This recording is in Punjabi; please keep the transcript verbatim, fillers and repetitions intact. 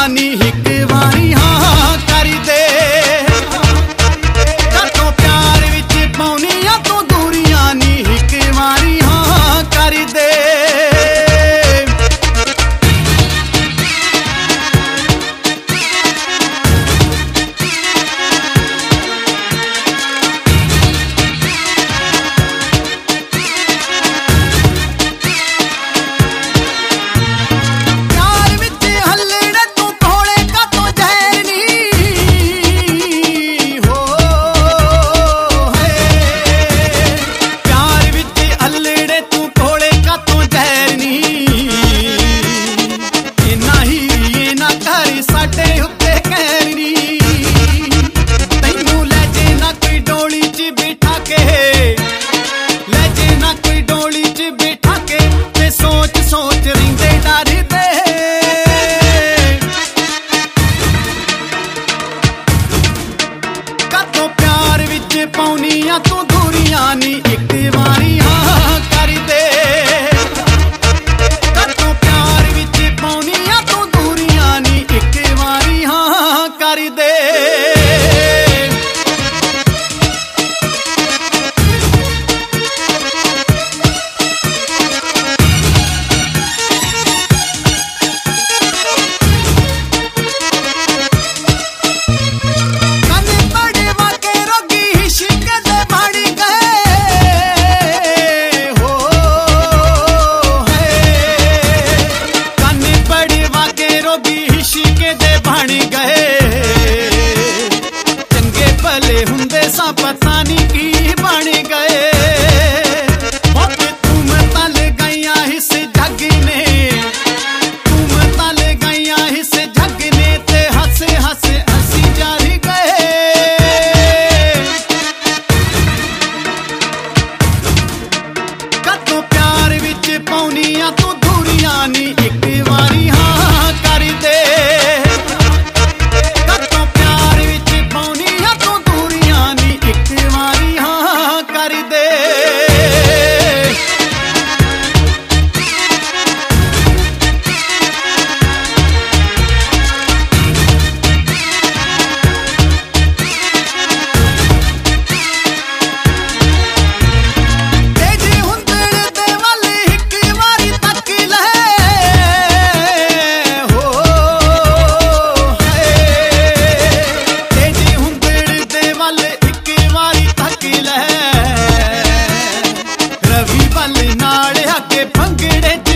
ਦੂਰੀਆਂ ਨੀ ਇੱਕ ਵਾਰੀ ਹਾਂ ਕਰ ਦੇ ਕਾਤੋਂ ਪਿਆਰ ਵਿੱਚ ਪਾਉਣੀਆਂ ਤੂੰ ਦੂਰੀਆਂ ਨੀ ਇੱਕ ਵਾਰੀ ਹਾਂ ਕਰ ਦੇ ਪਾਉਣੀਆਂ ਤੂੰ ਦੂਰੀਆਂ ਨੀ ਇੱਕ ਵਾਰੀ ਹਾਂ ਕਰ ਦੇ ਕਾਤੋਂ ਪਿਆਰ ਵਿੱਚ ਪਾਉਣੀਆਂ ਤੂੰ ਦੂਰੀਆਂ ਨੀ ਇੱਕ ਵਾਰੀ ਹਾਂ ਕਰ ਦੇ ਪਤਾ ਨੀ ਕੀ ਬਣ ਗਏ ਬਹੁਤ ਤੁਮ ਤਲ ਗਈਆਂ ਇਸ ਜੱਗ ਨੇ ਤੁਮ ਤਲ ਗਈਆਂ ਇਸ ਜੱਗ ਨੇ ਤੇ ਹੱਸ ਹੱਸ ਅਸੀਂ ਜਾਰੀ ਗਏ ਕਾਤੋਂ ਪਿਆਰ ਵਿੱਚ ਪਾਉਣੀਆਂ ਤੂੰ ਦੂਰੀਆਂ ਨੀ ਇੱਕ ਵਾਰੀ ਹਾਂ ਕਰ ਦੇ ਰਵੀ ਵੱਲ ਨਾਲ ਆ ਕੇ ਭੰਗੜੇ